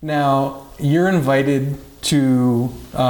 Now, you're invited to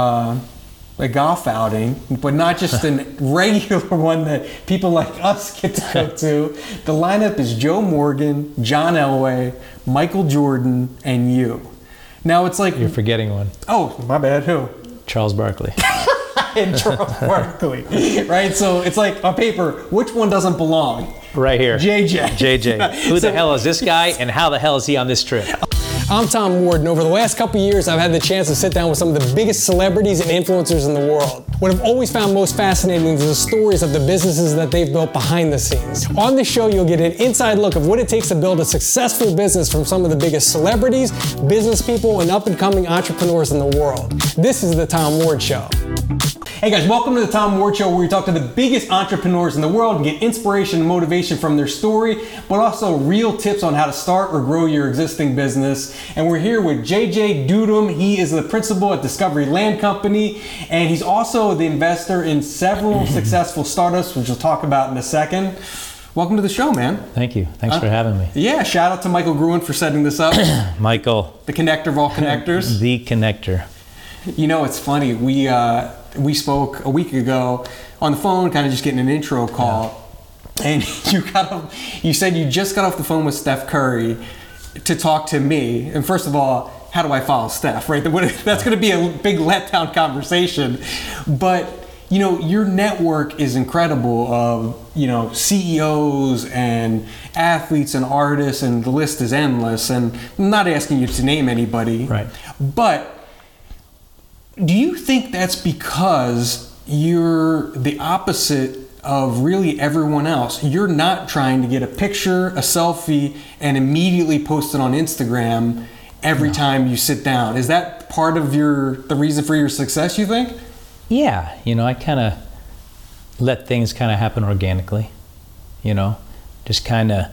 a golf outing, but not just a regular one that people like us get to go to. The lineup is Joe Morgan, John Elway, Michael Jordan, and you. Now, it's like... You're forgetting one. Oh, my bad. Who? Charles Barkley. And Charles Barkley. Right? So it's like, on paper, which one doesn't belong? Right here. JJ. Who the hell is this guy, and how the hell is he on this trip? I'm Tom Ward, and over the last couple years, I've had the chance to sit down with some of the biggest celebrities and influencers in the world. What I've always found most fascinating is the stories of the businesses that they've built behind the scenes. On this show, you'll get an inside look of what it takes to build a successful business from some of the biggest celebrities, business people, and up-and-coming entrepreneurs in the world. This is The Tom Ward Show. Hey guys, welcome to The Tom Ward Show, where we talk to the biggest entrepreneurs in the world and get inspiration and motivation from their story, but also real tips on how to start or grow your existing business. And we're here with JJ Dudum. He is the principal at Discovery Land Company, and he's also the investor in several successful startups, which we'll talk about in a second. Welcome to the show, man. Thank you. Thanks for having me. Yeah, shout out to Michael Gruen for setting this up. Michael. The connector of all connectors. The connector. You know, it's funny. We spoke a week ago on the phone, kind of just getting an intro call, and you said you just got off the phone with Steph Curry to talk to me. And first of all, how do I follow Steph, right? That's going to be a big letdown conversation. But, you know, your network is incredible of, you know, CEOs and athletes and artists, and the list is endless. And I'm not asking you to name anybody. Right. But do you think that's because you're the opposite of really everyone else? You're not trying to get a picture, a selfie, and immediately post it on Instagram every time you sit down. Is that part of the reason for your success, you think? Yeah, you know, I kind of let things kind of happen organically, you know, just kind of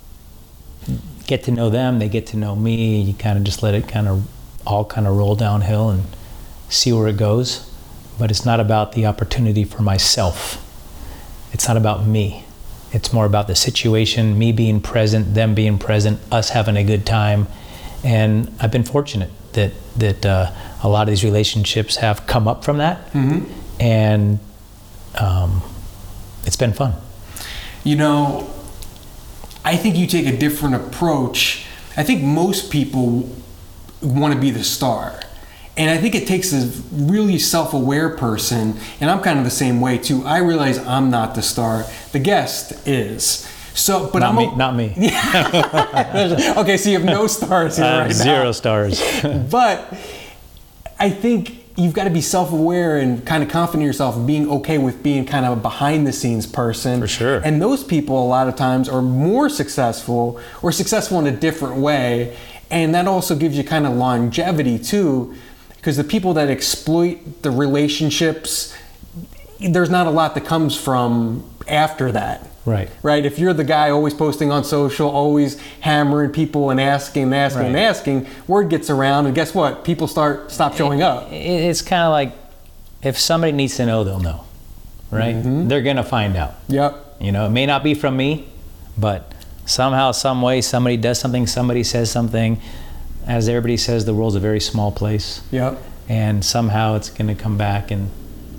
get to know them, they get to know me, you kind of just let it all roll downhill and see where it goes. But it's not about the opportunity for myself. It's not about me. It's more about the situation, me being present, them being present, us having a good time. And I've been fortunate that a lot of these relationships have come up from that. Mm-hmm. And it's been fun. You know, I think you take a different approach. I think most people want to be the star. And I think it takes a really self-aware person, and I'm kind of the same way too. I realize I'm not the star. The guest is. So, but not me. Okay, so you have no stars here right now. Zero stars. But I think you've got to be self-aware and kind of confident in yourself, being okay with being kind of a behind-the-scenes person. For sure. And those people a lot of times are more successful, or successful in a different way. And that also gives you kind of longevity too. Because the people that exploit the relationships, there's not a lot that comes from after that. Right. Right? If you're the guy always posting on social, always hammering people and asking, word gets around, and guess what? People stop showing up. It's kind of like, if somebody needs to know, they'll know. Right? Mm-hmm. They're going to find out. Yep. You know, it may not be from me, but somehow, some way, somebody does something, somebody says something. As everybody says, the world's a very small place. Yep. And somehow it's going to come back and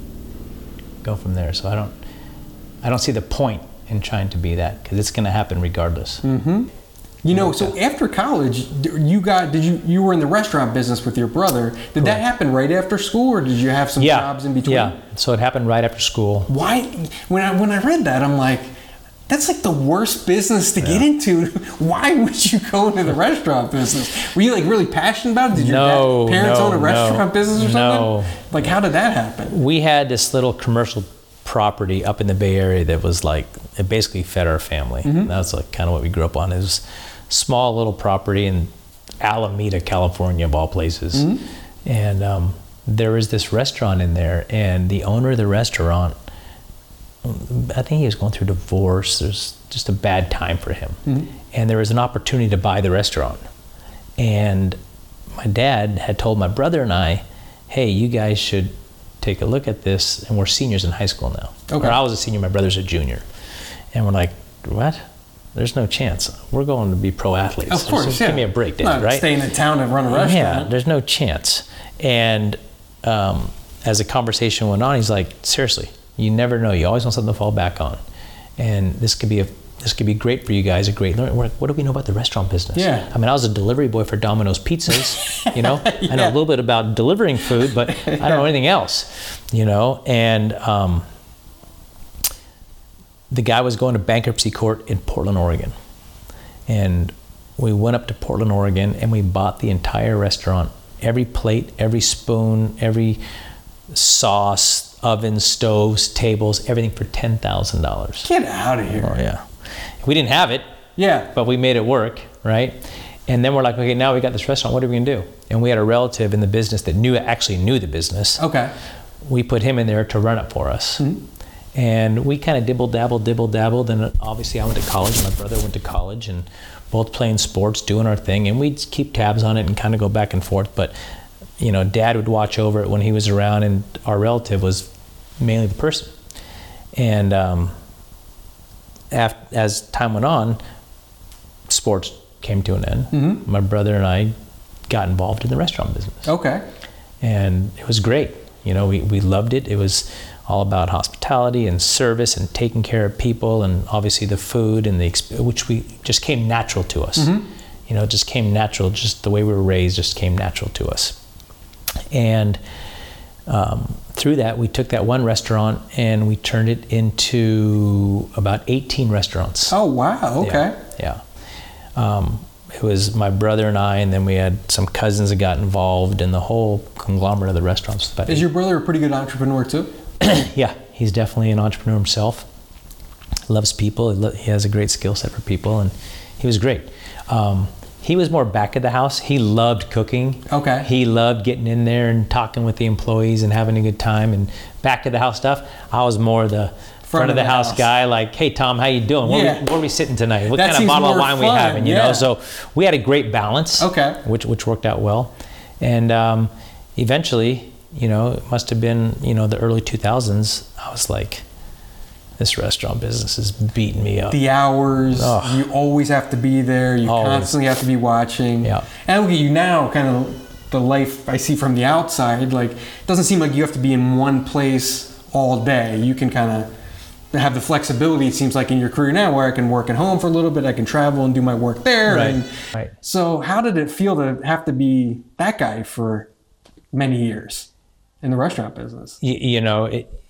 go from there. So I don't see the point in trying to be that, because it's going to happen regardless. Mm-hmm. You know, so after college, you were in the restaurant business with your brother. Did that happen right after school, or did you have some jobs in between? Yeah. So it happened right after school. Why? When I read that, I'm like, that's like the worst business to get into. Why would you go into the restaurant business? Were you like really passionate about it? Did your parents own a restaurant business or something? No. Like, how did that happen? We had this little commercial property up in the Bay Area that was like, it basically fed our family. Mm-hmm. That's like kind of what we grew up on. It was a small little property in Alameda, California, of all places. Mm-hmm. And there was this restaurant in there, and the owner of the restaurant, I think he was going through divorce. There's just a bad time for him. Mm-hmm. And there was an opportunity to buy the restaurant. And my dad had told my brother and I, hey, you guys should take a look at this. And we're seniors in high school now. Okay. Or I was a senior, my brother's a junior. And we're like, what? there's no chance. We're going to be pro athletes. Of course, Give me a break, Dad, right? Staying in town and run a restaurant. Yeah, there's no chance. And as the conversation went on, he's like, seriously, you never know. You always want something to fall back on. And this could be great for you guys, a great learning. What do we know about the restaurant business? Yeah. I mean, I was a delivery boy for Domino's Pizzas, you know? I know a little bit about delivering food, but I don't know anything else, you know? And the guy was going to bankruptcy court in Portland, Oregon. And we went up to Portland, Oregon, and we bought the entire restaurant. Every plate, every spoon, every sauce, ovens, stoves, tables, everything for $10,000. Get out of here. Oh, yeah. We didn't have it, but we made it work, right? And then we're like, okay, now we got this restaurant. What are we going to do? And we had a relative in the business that actually knew the business. Okay. We put him in there to run it for us. Mm-hmm. And we kind of dibble-dabbled. And obviously I went to college. My brother went to college, and both playing sports, doing our thing. And we'd keep tabs on it and kind of go back and forth. But, you know, Dad would watch over it when he was around, and our relative was mainly the person. And as time went on, sports came to an end. Mm-hmm. My brother and I got involved in the restaurant business. Okay. And it was great. You know, we loved it. It was all about hospitality and service and taking care of people, and obviously the food and which we just came natural to us. Mm-hmm. You know, it just came natural. Just the way we were raised just came natural to us. And through that, we took that one restaurant and we turned it into about 18 restaurants. Oh, wow. Okay. Yeah. It was my brother and I, and then we had some cousins that got involved in the whole conglomerate of the restaurants. Is your brother a pretty good entrepreneur too? Yeah, he's definitely an entrepreneur himself. Loves people. He has a great skill set for people, and he was great. He was more back of the house. He loved cooking. Okay. He loved getting in there and talking with the employees and having a good time, and back of the house stuff. I was more the front of the house guy, like, hey Tom, how you doing? Where are we sitting tonight? What kind of bottle of wine we having? You know, so we had a great balance. Okay. Which worked out well, and eventually, you know, it must have been, you know, the early 2000s. I was like, this restaurant business is beating me up. The hours, you always have to be there. You constantly have to be watching. Yeah. And look at you now, kind of the life I see from the outside. Like, it doesn't seem like you have to be in one place all day. You can kind of have the flexibility, it seems like, in your career now, where I can work at home for a little bit, I can travel and do my work there. Right. Right. So how did it feel to have to be that guy for many years in the restaurant business? You know,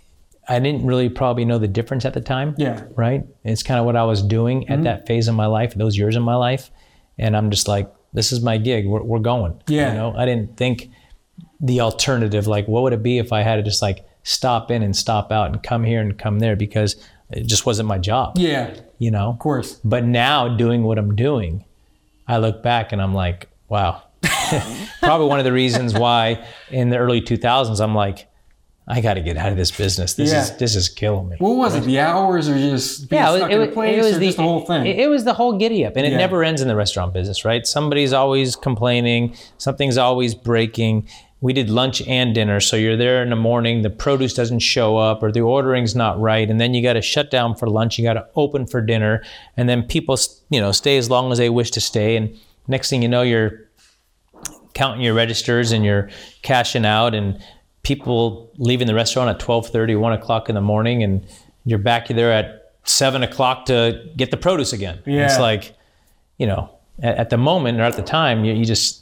I didn't really probably know the difference at the time. Yeah. Right? It's kind of what I was doing at that phase of my life, those years in my life. And I'm just like, this is my gig. We're going. Yeah. You know, I didn't think the alternative, like, what would it be if I had to just like stop in and stop out and come here and come there, because it just wasn't my job. Yeah. You know? Of course. But now doing what I'm doing, I look back and I'm like, wow. Probably one of the reasons why in the early 2000s, I'm like, I got to get out of this business. This is killing me. What was it? The hours, or just being stuck in a place, or just the whole thing? It was the whole giddy up, and it never ends in the restaurant business, right? Somebody's always complaining. Something's always breaking. We did lunch and dinner, so you're there in the morning, the produce doesn't show up, or the ordering's not right, and then you got to shut down for lunch, you got to open for dinner, and then people, you know, stay as long as they wish to stay, and next thing you know, you're counting your registers and you're cashing out, and people leaving the restaurant at 12:30, 1 o'clock in the morning, and you're back there at 7 o'clock to get the produce again. Yeah. It's like, you know, at the moment or at the time, you just,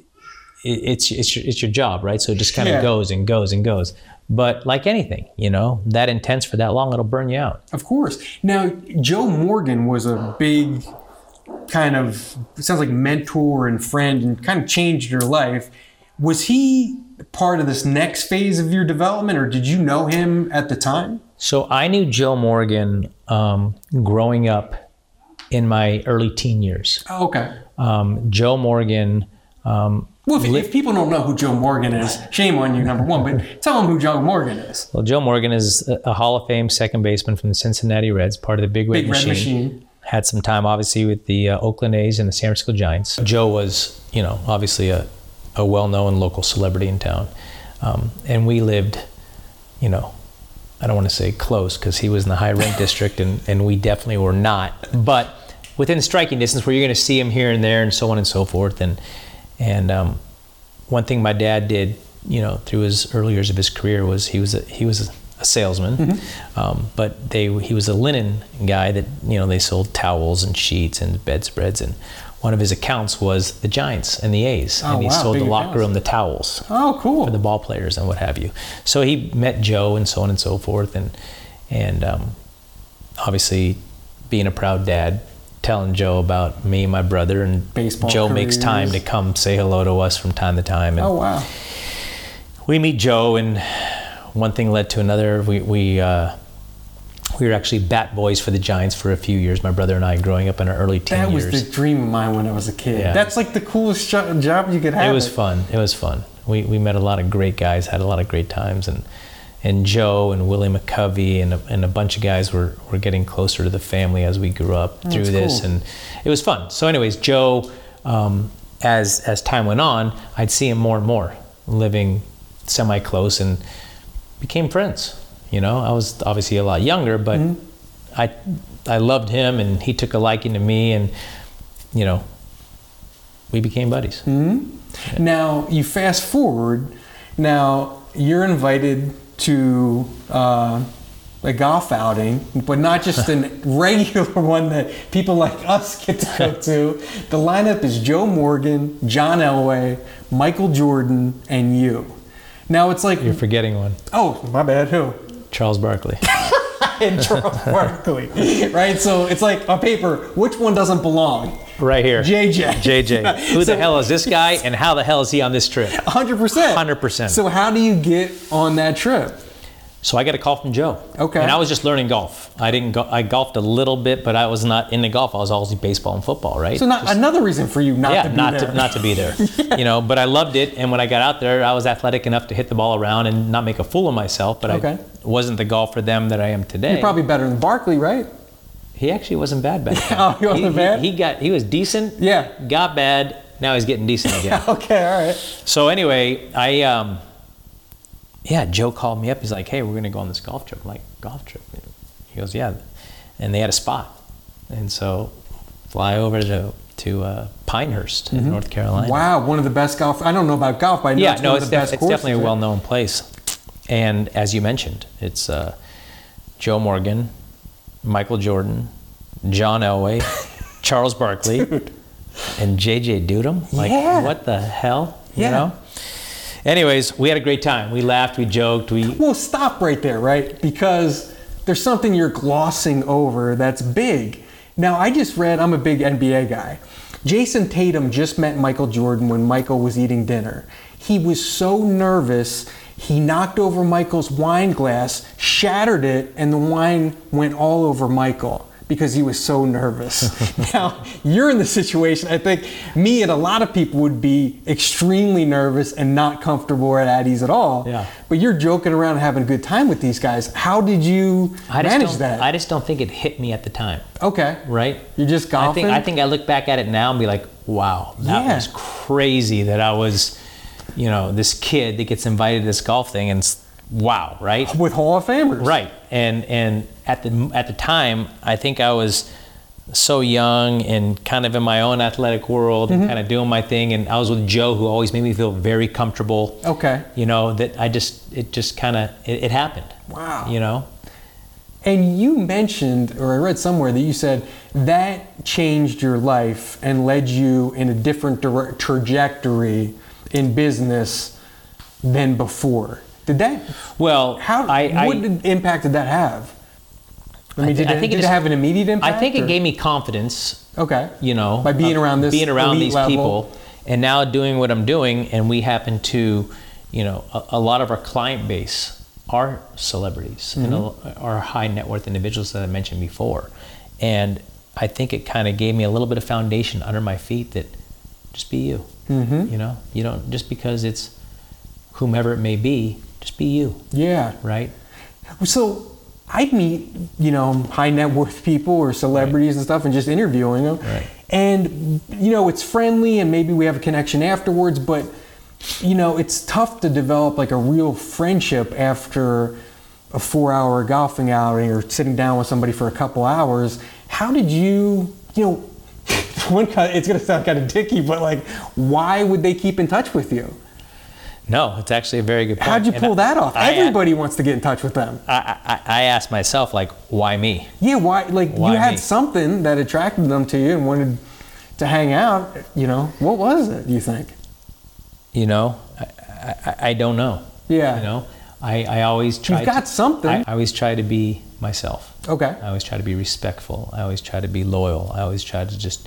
it's your job, right? So it just kind of goes and goes and goes. But like anything, you know, that intense for that long, it'll burn you out. Of course. Now, Joe Morgan was a big kind of, it sounds like mentor and friend, and kind of changed your life. Was he part of this next phase of your development, or did you know him at the time? So I knew Joe Morgan growing up in my early teen years. Oh, okay. Joe Morgan... well, if people don't know who Joe Morgan is, shame on you, number one, but tell them who Joe Morgan is. Well, Joe Morgan is a Hall of Fame second baseman from the Cincinnati Reds, part of the Big Red Machine. Had some time, obviously, with the Oakland A's and the San Francisco Giants. Joe was, you know, obviously a well-known local celebrity in town. And we lived, you know, I don't want to say close, because he was in the high rent district and we definitely were not. But within striking distance where you're going to see him here and there and so on and so forth. And one thing my dad did, you know, through his early years of his career was he was a salesman, but he was a linen guy that, you know, they sold towels and sheets and bedspreads, and one of his accounts was the Giants and the A's, and he sold the locker room, the towels. Oh, cool. For the ball players and what have you. So he met Joe and so on and so forth, and obviously being a proud dad, telling Joe about me and my brother, and baseball Joe careers. makes time to come say hello to us from time to time. And oh, wow. we meet Joe, and one thing led to another. We were actually bat boys for the Giants for a few years, my brother and I, growing up in our early teen years. That was the dream of mine when I was a kid. Yeah. That's like the coolest job you could have. It was fun. It was fun. We met a lot of great guys, had a lot of great times, and Joe and Willie McCovey and a bunch of guys were getting closer to the family as we grew up through this, cool. And it was fun. So anyways, Joe, as time went on, I'd see him more and more, living semi-close, and became friends. You know, I was obviously a lot younger, but I loved him, and he took a liking to me, and, you know, we became buddies. Mm-hmm. Now, you fast forward, now you're invited to a golf outing, but not just a regular one that people like us get to go to. The lineup is Joe Morgan, John Elway, Michael Jordan, and you. Now it's like... You're forgetting one. Oh, my bad. Who? Charles Barkley. And Charles Barkley. Right? So it's like, on paper, which one doesn't belong? Right here. JJ. Who the hell is this guy, and how the hell is he on this trip? 100%. 100%. So how do you get on that trip? So I got a call from Joe. Okay. And I was just learning golf. I golfed a little bit, but I was not into golf. I was always baseball and football, right? So another reason for you not to be there. Not to be there. Yeah. You know, but I loved it, and when I got out there, I was athletic enough to hit the ball around and not make a fool of myself, but I wasn't the golfer them that I am today. You're probably better than Barkley, right? He actually wasn't bad back then. Oh, he wasn't bad? He was decent. Yeah. Got bad. Now he's getting decent again. Okay, all right. So anyway, Joe called me up. He's like, hey, we're going to go on this golf trip. I'm like, golf trip? He goes, yeah. And they had a spot. And so fly over to Pinehurst, in North Carolina. Wow, one of the best golf. I don't know about golf, but I know it's one of the best courses. It's definitely a well-known place. And as you mentioned, it's Joe Morgan, Michael Jordan, John Elway, Charles Barkley, and JJ Dudum. Like, what the hell? You know? Anyways, we had a great time. We laughed, we joked, Well, stop right there, right? Because there's something you're glossing over that's big. Now, I just read, I'm a big NBA guy. Jason Tatum just met Michael Jordan when Michael was eating dinner. He was so nervous, he knocked over Michael's wine glass, shattered it, and the wine went all over Michael because he was so nervous. Now, you're in the situation, I think me and a lot of people would be extremely nervous and not comfortable or at ease at all. Yeah. But you're joking around and having a good time with these guys. How did you manage that? I just don't think it hit me at the time. Okay. Right? You're just golfing? I think I look back at it now and be like, wow, that was crazy that I was, you know, this kid that gets invited to this golf thing, and wow, right? With Hall of Famers. Right. And at the time, I think I was so young and kind of in my own athletic world and kind of doing my thing, and I was with Joe, who always made me feel very comfortable. Okay. You know, that it happened. Wow. You know? And you mentioned, or I read somewhere that you said that changed your life and led you in a different trajectory in business than before. Did that? Well, what impact did that have? I mean, did it have an immediate impact? I think it gave me confidence. Okay. You know, by being around these people, and now doing what I'm doing, and we happen to, you know, a lot of our client base are celebrities and are high net worth individuals that I mentioned before, and I think it kind of gave me a little bit of foundation under my feet that just be you. You know, you don't, just because it's whomever it may be, just be you. Yeah. Right? So I'd meet, you know, high net worth people or celebrities and stuff and just interviewing them. Right. And, you know, it's friendly and maybe we have a connection afterwards, but, you know, it's tough to develop like a real friendship after a 4-hour golfing outing or sitting down with somebody for a couple hours. How did you you know, it's going to sound kind of dicky, but like, why would they keep in touch with you? No, it's actually a very good point. How'd you pull that off? Everybody wants to get in touch with them. I asked myself, like, why me? Yeah, why? Like, Why you had me? something that attracted them to you and wanted to hang out. You know, what was it, do you think? You know, I don't know. Yeah. You know, I always try. You've got something. I always try to be myself. Okay. I always try to be respectful. I always try to be loyal. I always try to just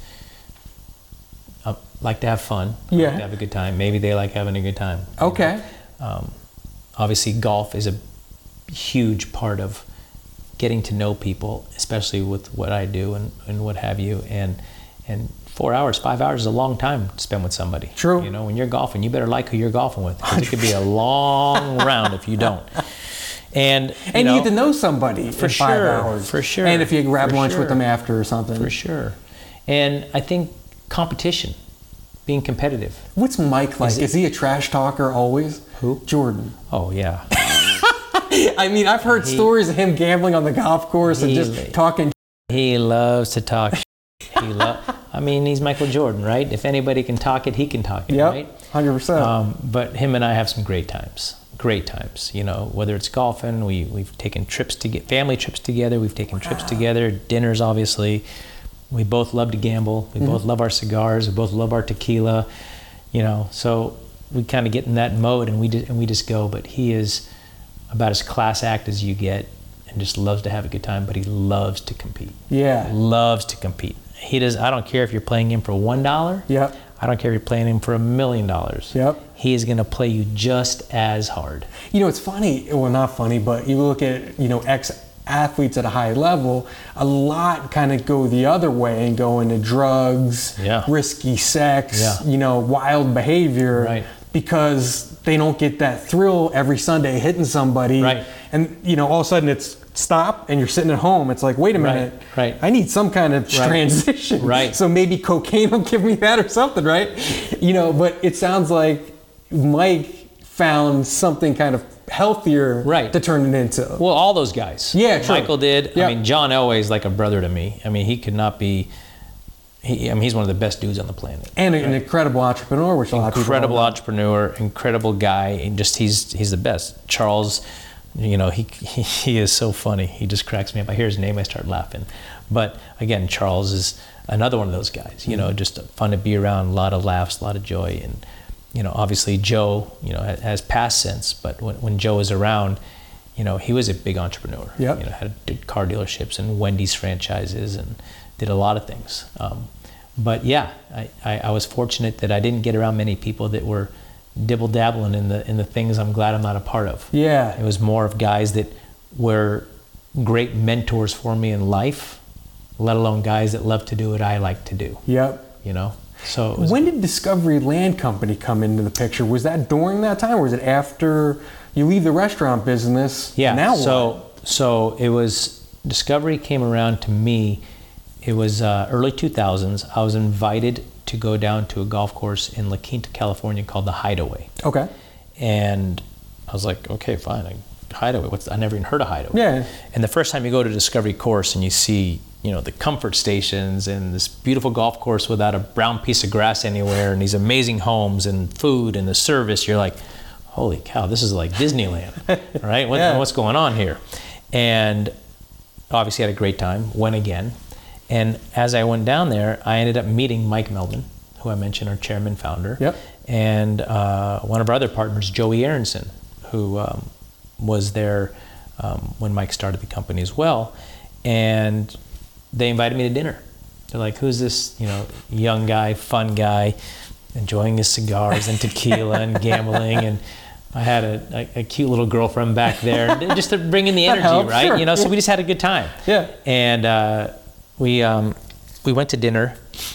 like to have fun. Yeah. Like to have a good time. Maybe they like having a good time. Okay. Obviously, golf is a huge part of getting to know people, especially with what I do and what have you. And 4 hours, 5 hours is a long time to spend with somebody. True. You know, when you're golfing, you better like who you're golfing with, because it could be a long round if you don't. And you get to know somebody for in 5 sure, hours. for sure. And if you grab For lunch with sure. them after or something. For sure. And I think competition, being competitive. What's Mike like? Is he a trash talker always? Who? Jordan. Oh, yeah. I mean, I've heard stories of him gambling on the golf course and just talking. He loves to talk. I mean, he's Michael Jordan, right? If anybody can talk it, he can talk it, Yep, right? 100%. But him and I have some great times. Great times, you know, whether it's golfing, we've taken trips to get family trips together, we've taken trips together, dinners, obviously. We both love to gamble. We both love our cigars. We both love our tequila, you know. So we kind of get in that mode and we just go. But he is about as class act as you get, and just loves to have a good time. But he loves to compete. Yeah. Loves to compete. He does. I don't care if you're playing him for $1. Yep. I don't care if you're playing him for $1 million. Yep. He is going to play you just as hard. You know, it's funny. Well, not funny, but you look at, you know, ex-athletes at a high level, a lot kind of go the other way and go into drugs, risky sex, you know, wild behavior. Right. Because they don't get that thrill every Sunday hitting somebody. Right. And, you know, all of a sudden it's stop and you're sitting at home. It's like, wait a minute. Right. I need some kind of transition. Right. So maybe cocaine will give me that or something, right? You know, but it sounds like Mike found something kind of healthier to turn it into. Well, all those guys. Yeah, true. Michael did. Yep. I mean, John Elway is like a brother to me. I mean, he could not be. He's one of the best dudes on the planet. And an incredible entrepreneur, which a lot of people Incredible don't know. entrepreneur, incredible guy, and just he's the best. Charles, you know, he is so funny. He just cracks me up. I hear his name, I start laughing. But again, Charles is another one of those guys. You know, just fun to be around, a lot of laughs, a lot of joy, and you know, obviously Joe, you know, has passed since, but when Joe was around, you know, he was a big entrepreneur. Yep. You know, did car dealerships and Wendy's franchises and did a lot of things. But yeah, I was fortunate that I didn't get around many people that were dibble-dabbling in the things I'm glad I'm not a part of. Yeah. It was more of guys that were great mentors for me in life, let alone guys that love to do what I like to do. Yep. You know? So it was, when did Discovery Land Company come into the picture? Was that during that time, or was it after you leave the restaurant business? yeah. Now what? So it was, Discovery came around to me. It was early 2000s. I was invited to go down to a golf course in La Quinta, California called the Hideaway. Okay. And I was like, okay, fine. Hideaway. I never even heard of Hideaway. Yeah. And the first time you go to Discovery course and you see, you know, the comfort stations and this beautiful golf course without a brown piece of grass anywhere and these amazing homes and food and the service, you're like, holy cow, this is like Disneyland, right? What's going on here? And obviously had a great time, went again. And as I went down there, I ended up meeting Mike Melvin, who I mentioned, our chairman, founder. Yep. And one of our other partners, Joey Aronson, who was there when Mike started the company as well. And they invited me to dinner. They're like, who's this, you know, young guy, fun guy, enjoying his cigars and tequila and gambling. And I had a cute little girlfriend back there, just to bring in the energy, helps, right? sure. You know, so we just had a good time. Yeah. And we went to dinner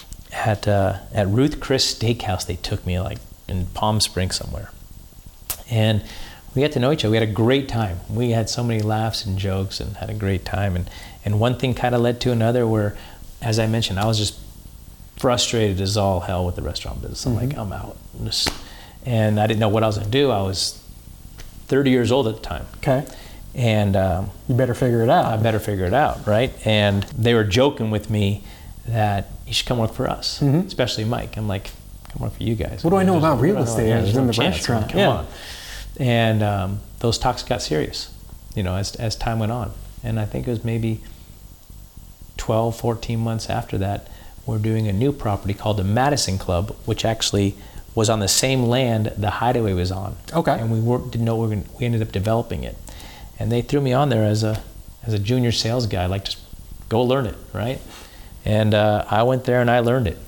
at Ruth Chris Steakhouse. They took me like in Palm Springs somewhere, and we got to know each other. We had a great time. We had so many laughs and jokes and had a great time. And one thing kind of led to another where, as I mentioned, I was just frustrated as all hell with the restaurant business. I'm like, I'm out. And I didn't know what I was going to do. I was 30 years old at the time. Okay. And you better figure it out. I better figure it out, right? And they were joking with me that you should come work for us, especially Mike. I'm like, come work for you guys. What do I know about real estate? I was in the restaurant. Come on. And those talks got serious, as time went on. And I think it was maybe 12, 14 months after that, we're doing a new property called the Madison Club, which actually was on the same land the Hideaway was on. Okay. And we didn't know we ended up developing it. And they threw me on there as a junior sales guy, like, just go learn it, right? And I went there and I learned it,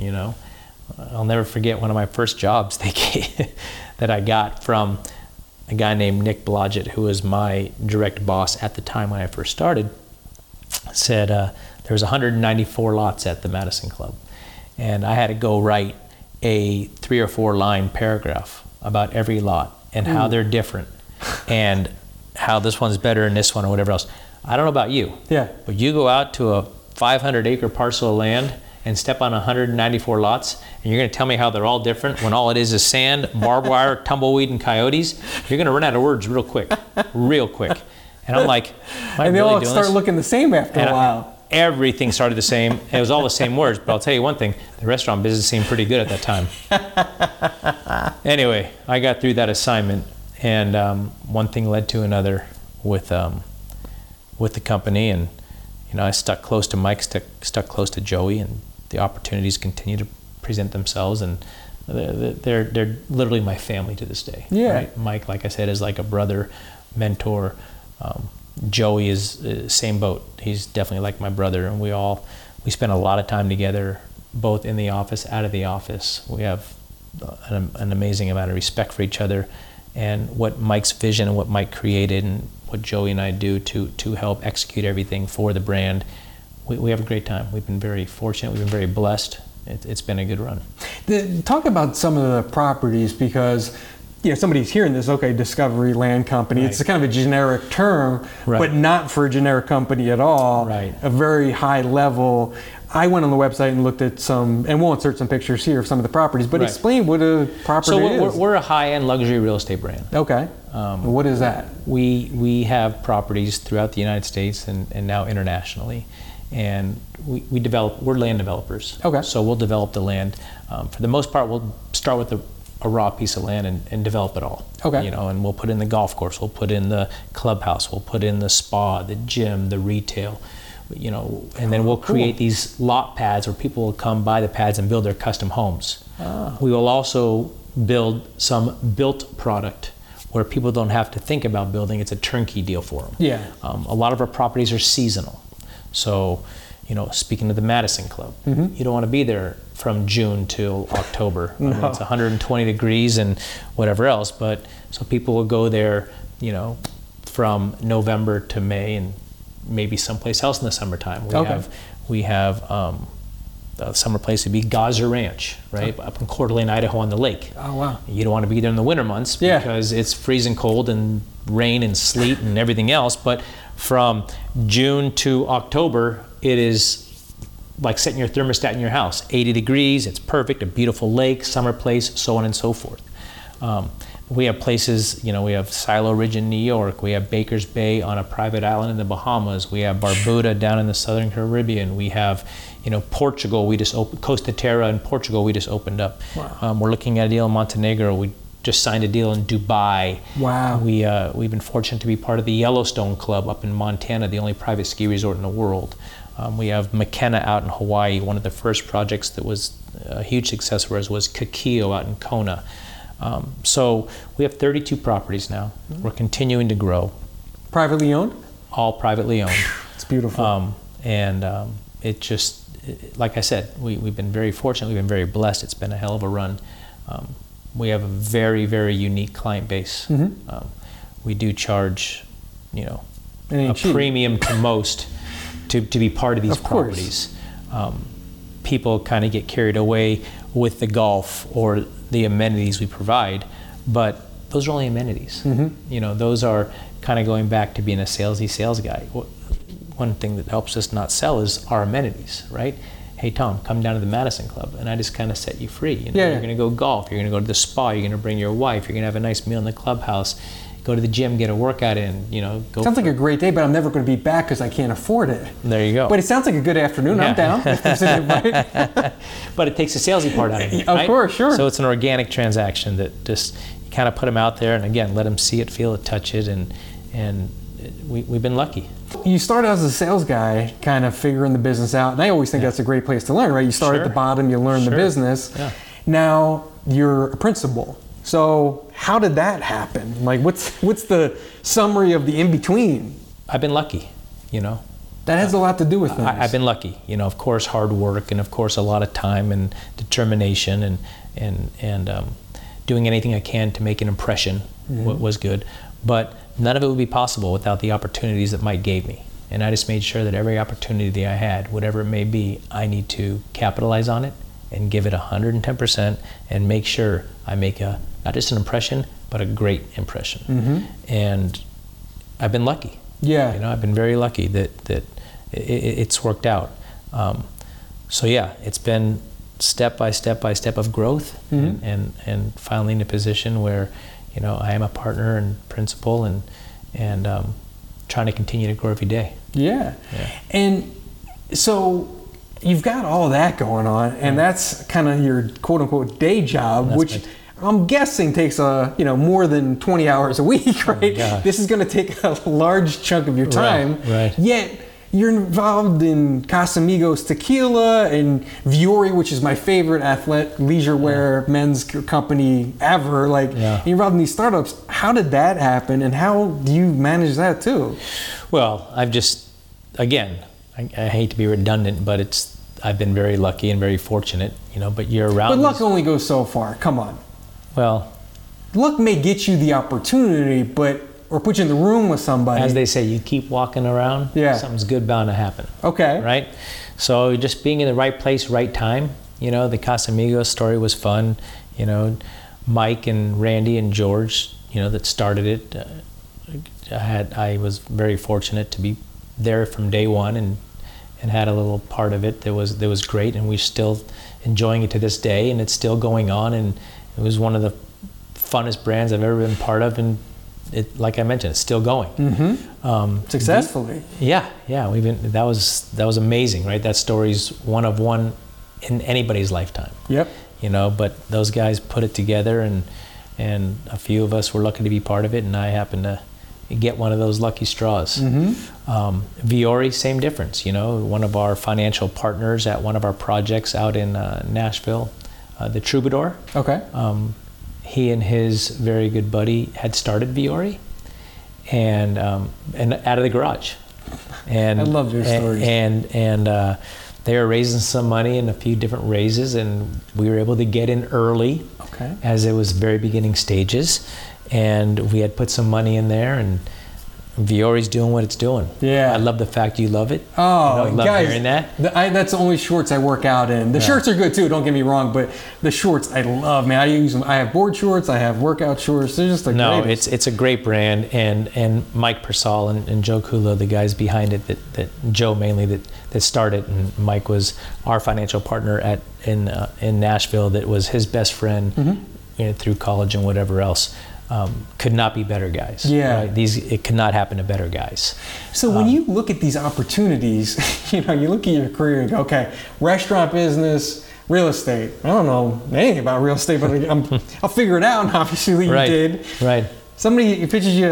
I'll never forget one of my first jobs that I got from a guy named Nick Blodgett, who was my direct boss at the time when I first started. Said there was 194 lots at the Madison Club, and I had to go write a 3 or 4 line paragraph about every lot and how they're different and how this one's better than this one or whatever else. I don't know about you, but you go out to a 500 acre parcel of land and step on 194 lots, and you're going to tell me how they're all different when all it is sand, barbed wire, tumbleweed, and coyotes. You're going to run out of words real quick. And I'm like, am I and they really all doing start this? looking the same after a while. Everything started the same. It was all the same words, but I'll tell you one thing, the restaurant business seemed pretty good at that time. Anyway, I got through that assignment, and one thing led to another with the company, and I stuck close to Mike, stuck close to Joey, and the opportunities continue to present themselves, and they're literally my family to this day. Yeah. Right? Mike, like I said, is like a brother, mentor. Joey is same boat. He's definitely like my brother, and we spend a lot of time together, both in the office, out of the office. We have an amazing amount of respect for each other, and what Mike's vision and what Mike created and what Joey and I do to help execute everything for the brand. We have a great time. We've been very fortunate. We've been very blessed. It's been a good run. Talk about some of the properties, because somebody's hearing this, okay, Discovery Land Company. Right. It's a kind of a generic term, but not for a generic company at all. Right. A very high level. I went on the website and looked at some, and we'll insert some pictures here of some of the properties, but explain what a property is. So we're a high-end luxury real estate brand. Okay. What is that? We have properties throughout the United States and now internationally. And we're land developers. Okay. So we'll develop the land. For the most part, we'll start with a raw piece of land and develop it all. Okay. And we'll put in the golf course, we'll put in the clubhouse, we'll put in the spa, the gym, the retail, and then we'll create these lot pads where people will come buy the pads and build their custom homes. Oh. We will also build some built product where people don't have to think about building. It's a turnkey deal for them. Yeah. A lot of our properties are seasonal. So, speaking of the Madison Club, you don't want to be there from June till October. No. I mean, it's 120 degrees and whatever else, but so people will go there, from November to May and maybe someplace else in the summertime. We have the summer place would be Gaza Ranch, right? Up in Coeur d'Alene, Idaho on the lake. Oh, wow. You don't want to be there in the winter months because it's freezing cold and rain and sleet and everything else, but from June to October, it is like setting your thermostat in your house. 80 degrees, it's perfect, a beautiful lake, summer place, so on and so forth. We have places, we have Silo Ridge in New York, we have Baker's Bay on a private island in the Bahamas, we have Barbuda down in the Southern Caribbean, we have, Portugal, we just opened, Costa Terra in Portugal, we just opened up. Wow. We're looking at a deal in Montenegro, we just signed a deal in Dubai. Wow. We've been fortunate to be part of the Yellowstone Club up in Montana, the only private ski resort in the world. We have McKenna out in Hawaii. One of the first projects that was a huge success for us was Kikio out in Kona. So we have 32 properties now. We're continuing to grow. Privately owned? All privately owned. It's beautiful. It just, like I said, we've been very fortunate. We've been very blessed. It's been a hell of a run. We have a very, very unique client base. We do charge, a premium to most to be part of these properties. People kind of get carried away with the golf or the amenities we provide, but those are only amenities. Those are kind of going back to being a salesy sales guy. One thing that helps us not sell is our amenities, right? Hey Tom, come down to the Madison Club, and I just kind of set you free. You're going to go golf, you're going to go to the spa, you're going to bring your wife, you're going to have a nice meal in the clubhouse, go to the gym, get a workout in, you know, go. Sounds like a great day, but I'm never going to be back because I can't afford it. There you go. But it sounds like a good afternoon. Yeah. I'm down. If there's an invite. But it takes the salesy part out of it. Of right? course, sure. So it's an organic transaction that just you kind of put them out there, and again, let them see it, feel it, touch it, and we've been lucky. You started as a sales guy, kind of figuring the business out, and I always think that's a great place to learn, right? You start at the bottom, you learn the business. Yeah. Now you're a principal. So how did that happen? Like, what's the summary of the in between? I've been lucky, you know. That has a lot to do with things. I've been lucky, you know. Of course, hard work, and of course, a lot of time and determination, and doing anything I can to make an impression was good. But none of it would be possible without the opportunities that Mike gave me. And I just made sure that every opportunity I had, whatever it may be, I need to capitalize on it and give it 110% and make sure I make not just an impression, but a great impression. And I've been lucky. Yeah. You know, I've been very lucky that it's worked out. So yeah, it's been step by step of growth, and finally in a position where, you know, I am a partner and principal, and trying to continue to grow every day. Yeah. And so you've got all that going on, and that's kind of your quote unquote day job, which I'm guessing takes more than 20 hours a week, right? This is going to take a large chunk of your time. Right. Yet you're involved in Casamigos Tequila and Vuori, which is my favorite leisure wear men's company ever. Like, you're involved in these startups. How did that happen, and how do you manage that too? Well, I've just, again, I hate to be redundant, but I've been very lucky and very fortunate, you know. But you're around. But luck only goes so far. Come on. Well, luck may get you the opportunity, or put you in the room with somebody. As they say, you keep walking around, something's good bound to happen. Okay. Right? So just being in the right place, right time. You know, the Casamigos story was fun. You know, Mike and Randy and George, you know, that started it. I was very fortunate to be there from day one and had a little part of it that was great, and we're still enjoying it to this day, and it's still going on, and it was one of the funnest brands I've ever been part of, and it, like I mentioned, it's still going. Successfully. We've been. That was amazing, right? That story's one of one in anybody's lifetime. Yep. You know, but those guys put it together, and a few of us were lucky to be part of it, and I happened to get one of those lucky straws. Vuori, same difference. You know, one of our financial partners at one of our projects out in Nashville, the Troubadour. Okay. He and his very good buddy had started Vuori, and out of the garage. And I love your stories. And they were raising some money in a few different raises, and we were able to get in early, as it was very beginning stages, and we had put some money in there, and Vuori's doing what it's doing. Yeah. I love the fact you love it. Oh, I love guys, hearing that. That's the only shorts I work out in. The shirts are good too, don't get me wrong, but the shorts I love, man. I use them. I have board shorts, I have workout shorts. They're just greatest. It's a great brand, and Mike Persall and Joe Kula, the guys behind it, that Joe mainly that started, and Mike was our financial partner in Nashville. That was his best friend, you know, through college and whatever else. Could not be better guys. Yeah. Right? It could not happen to better guys. So when you look at these opportunities, you know, you look at your career and go, okay, restaurant business, real estate. I don't know anything about real estate, but I'll figure it out. And obviously you did. Right. Somebody pitches you,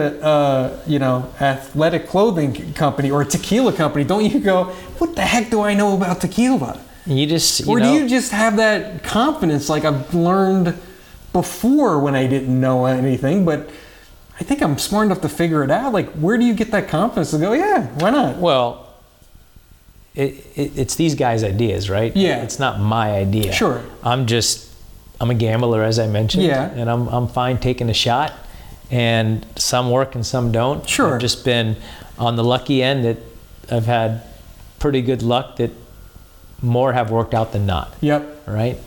athletic clothing company or a tequila company. Don't you go, what the heck do I know about tequila? Do you just have that confidence like I've learned before when I didn't know anything, but I think I'm smart enough to figure it out. Like, where do you get that confidence to go, yeah, why not? Well, it's these guys' ideas, right? Yeah. It's not my idea. Sure. I'm a gambler, as I mentioned. Yeah. And I'm fine taking a shot, and some work and some don't. Sure. I've just been on the lucky end that I've had pretty good luck that more have worked out than not. Yep. Right?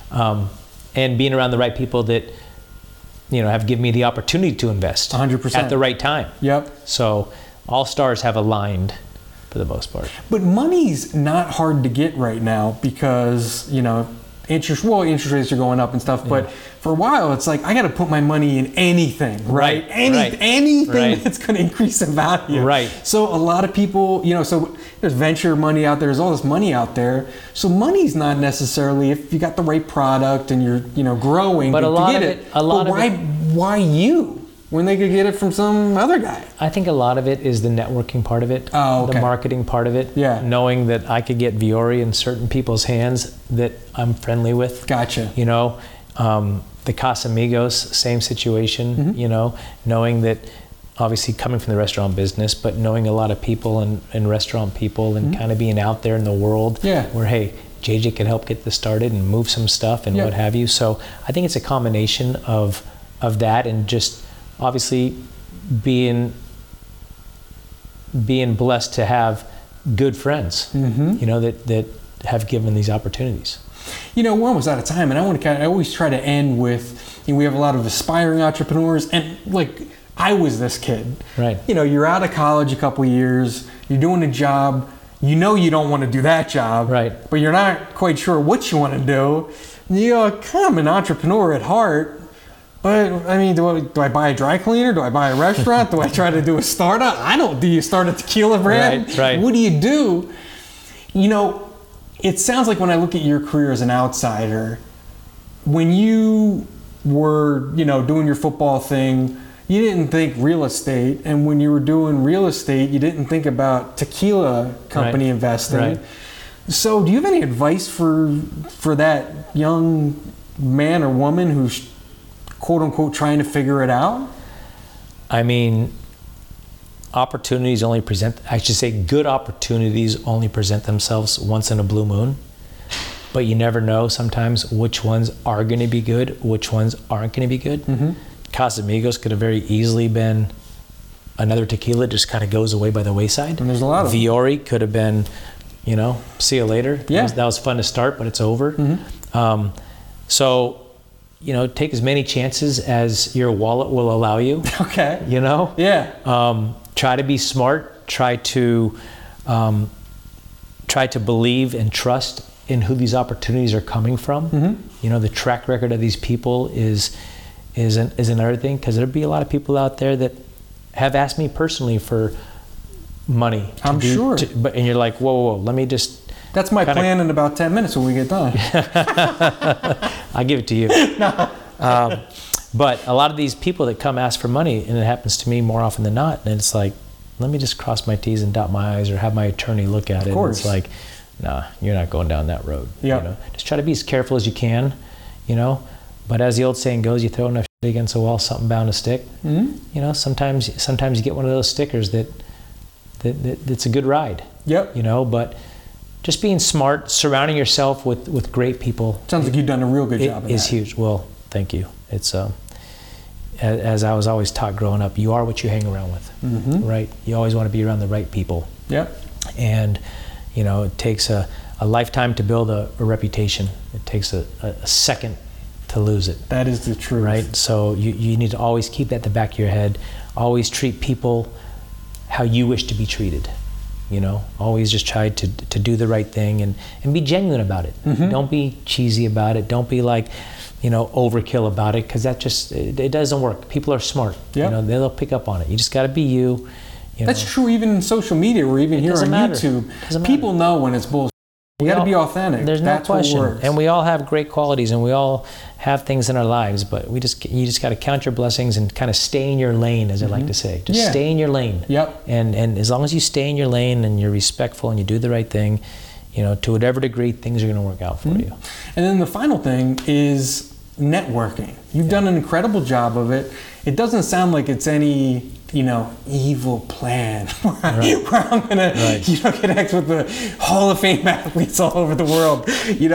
And being around the right people that, you know, have given me the opportunity to invest 100% at the right time. Yep. So all stars have aligned for the most part. But money's not hard to get right now because, you know, interest rates are going up and stuff, but for a while it's like I got to put my money in anything, right? Anything that's going to increase in value. Right. So a lot of people, so there's venture money out there, there's all this money out there. So money's not necessarily, if you got the right product and you're, growing, but why you? When they could get it from some other guy? I think a lot of it is the networking part of it, the marketing part of it, knowing that I could get Vuori in certain people's hands that I'm friendly with. Gotcha. The Casamigos, same situation, knowing that obviously coming from the restaurant business, but knowing a lot of people and restaurant people and kind of being out there in the world where, hey, JJ can help get this started and move some stuff and what have you. So I think it's a combination of that and just obviously being blessed to have good friends, that have given these opportunities. We're almost out of time, and I always try to end with, we have a lot of aspiring entrepreneurs, and I was this kid. Right. You're out of college a couple years, you're doing a job, you don't want to do that job, right? But you're not quite sure what you want to do. You're kind of an entrepreneur at heart. But I mean, do I buy a dry cleaner? Do I buy a restaurant? Do I try to do a startup? Do you start a tequila brand? Right. What do you do? It sounds like when I look at your career as an outsider, when you were, doing your football thing, you didn't think real estate. And when you were doing real estate, you didn't think about tequila company investing. Right. So do you have any advice for that young man or woman who's quote unquote trying to figure it out? I mean, good opportunities only present themselves once in a blue moon, but you never know sometimes which ones are going to be good, which ones aren't going to be good. Casamigos could have very easily been another tequila, just kind of goes away by the wayside. And there's a lot of Vuori could have been, see you later. Yeah. That was fun to start, but it's over. So, take as many chances as your wallet will allow you. Okay. Yeah. Try to be smart. Try to believe and trust in who these opportunities are coming from. The track record of these people is another thing, because there'll be a lot of people out there that have asked me personally for money. I'm sure. And you're like, whoa, let me just. That's my plan in about 10 minutes when we get done. I'll give it to you. No. But a lot of these people that come ask for money, and it happens to me more often than not, and it's like, let me just cross my T's and dot my I's, or have my attorney look at it. Of course. And it's like, nah, you're not going down that road. Yep. Just try to be as careful as you can, But as the old saying goes, you throw enough shit against a wall, something bound to stick. Sometimes you get one of those stickers that's a good ride. Yep. But just being smart, surrounding yourself with great people. Sounds like you've done a real good job of that. Is huge. Well, thank you. It's as I was always taught growing up, you are what you hang around with, right? You always want to be around the right people. Yep. And it takes a lifetime to build a reputation. It takes a second to lose it. That is the truth. Right? So you need to always keep that at the back of your head. Always treat people how you wish to be treated. Always just try to do the right thing and be genuine about it. Don't be cheesy about it. Don't be like, overkill about it, because that just, it doesn't work. People are smart. Yep. They'll pick up on it. You just got to be you. That's true even in social media, or even here on YouTube. People know when it's bullshit. You got to be authentic. There's That's no question. What works. And we all have great qualities, and we all have things in our lives, but you just got to count your blessings and kind of stay in your lane, as I like to say. Just stay in your lane. Yep. And as long as you stay in your lane and you're respectful and you do the right thing, to whatever degree, things are going to work out for you. And then the final thing is networking. You've done an incredible job of it. It doesn't sound like it's any evil plan where I'm gonna connect with the Hall of Fame athletes all over the world.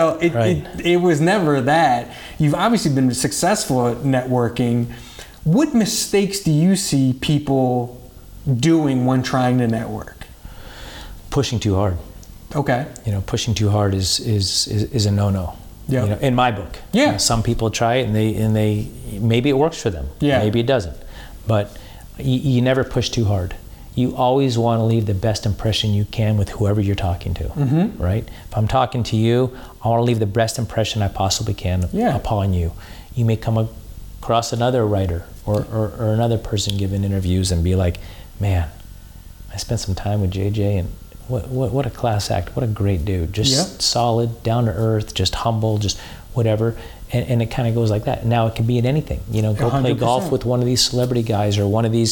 It was never that. You've obviously been successful at networking. What mistakes do you see people doing when trying to network? Pushing too hard. Okay. Pushing too hard is a no-no. Yeah. In my book. Yeah. Some people try it and they maybe it works for them. Yeah. Maybe it doesn't. But you never push too hard. you always want to leave the best impression you can with whoever you're talking to, right? If I'm talking to you, I want to leave the best impression I possibly can upon you. You may come across another writer or another person giving interviews and be like, man, I spent some time with JJ, and what a class act, what a great dude, just solid, down to earth, just humble, just whatever. And it kind of goes like that. Now it can be in anything, go 100%. Play golf with one of these celebrity guys or one of these,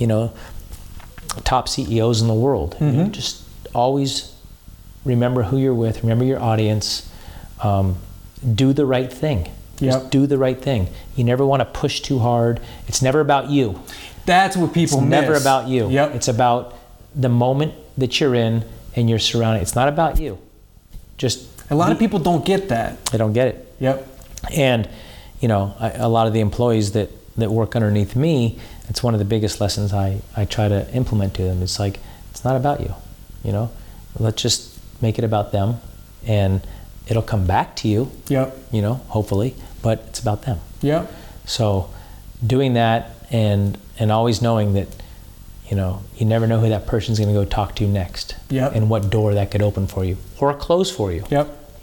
top CEOs in the world. Just always remember who you're with, remember your audience, do the right thing. Just do the right thing. You never want to push too hard. It's never about you. That's what people miss. It's never about you. It's about the moment that you're in and you're surrounded. It's not about you. Just a lot of people don't get that. They don't get it. And a lot of the employees that work underneath me, it's one of the biggest lessons I try to implement to them. It's like, it's not about you, let's just make it about them, and it'll come back to you, hopefully, but it's about them. So doing that and always knowing that, you never know who that person's going to go talk to next, and what door that could open for you or close for you,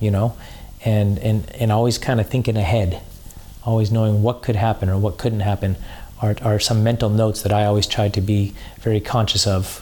and always kind of thinking ahead, always knowing what could happen or what couldn't happen are some mental notes that I always try to be very conscious of,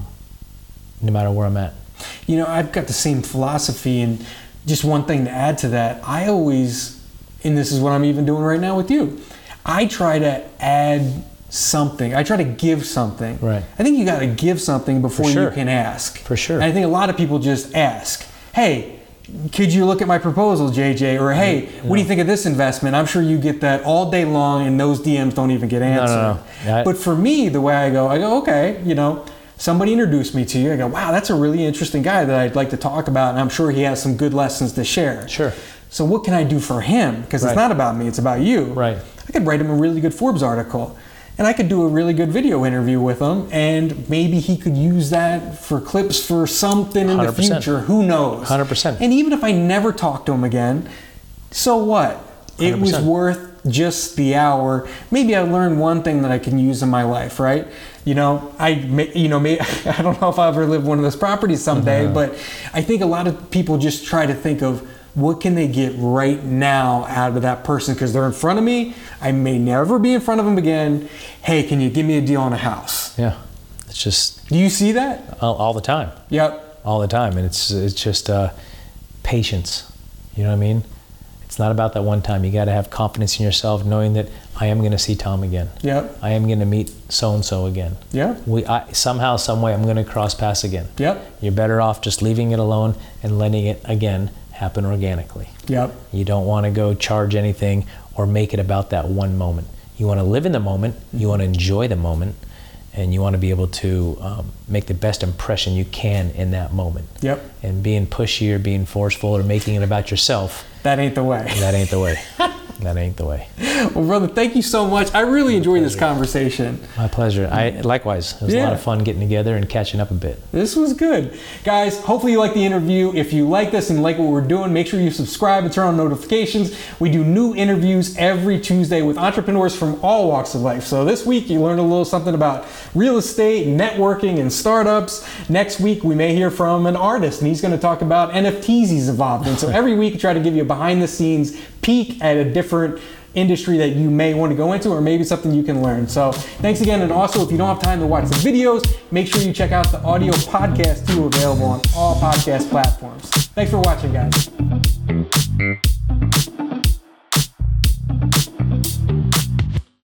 no matter where I'm at. I've got the same philosophy, and just one thing to add to that, I always, and this is what I'm even doing right now with you, I try to add something. I try to give something. Right. I think you got to give something before you can ask. For sure. And I think a lot of people just ask, hey, could you look at my proposal, JJ? Or, hey, what do you think of this investment? I'm sure you get that all day long, and those DMs don't even get answered. No. But for me, the way I go, okay, somebody introduced me to you. I go, wow, that's a really interesting guy that I'd like to talk about, and I'm sure he has some good lessons to share. Sure. So what can I do for him? Because it's not about me, it's about you. Right. I could write him a really good Forbes article, and I could do a really good video interview with him, and maybe he could use that for clips for something in 100%. The future. Who knows? 100%. And even if I never talk to him again, so what? 100%. It was worth just the hour. Maybe I learned one thing that I can use in my life, right? I don't know if I'll ever live one of those properties someday, but I think a lot of people just try to think of what can they get right now out of that person because they're in front of me. I may never be in front of them again. Hey, can you give me a deal on a house? Yeah, it's just. Do you see that? All the time. Yep. All the time, and it's just patience. You know what I mean? It's not about that one time. You got to have confidence in yourself, knowing that I am going to see Tom again. Yep. I am going to meet so-and-so again. Yep. Somehow, some way, I'm going to cross paths again. Yep. You're better off just leaving it alone and letting it again happen organically. Yep. You don't want to go charge anything or make it about that one moment. You want to live in the moment. You want to enjoy the moment, and you want to be able to make the best impression you can in that moment. Yep. And being pushy or being forceful or making it about yourself. That ain't the way. That ain't the way. That ain't the way. Well, brother, thank you so much. I really enjoyed this conversation. My pleasure. Likewise. It was a lot of fun getting together and catching up a bit. This was good. Guys, hopefully you liked the interview. If you like this and like what we're doing, make sure you subscribe and turn on notifications. We do new interviews every Tuesday with entrepreneurs from all walks of life. So this week you learned a little something about real estate, networking, and startups. Next week we may hear from an artist, and he's going to talk about NFTs he's involved in. So every week we try to give you a behind the scenes peek at a different industry that you may want to go into, or maybe something you can learn. So thanks again. And also, if you don't have time to watch the videos, make sure you check out the audio podcast too, available on all podcast platforms. Thanks for watching, guys.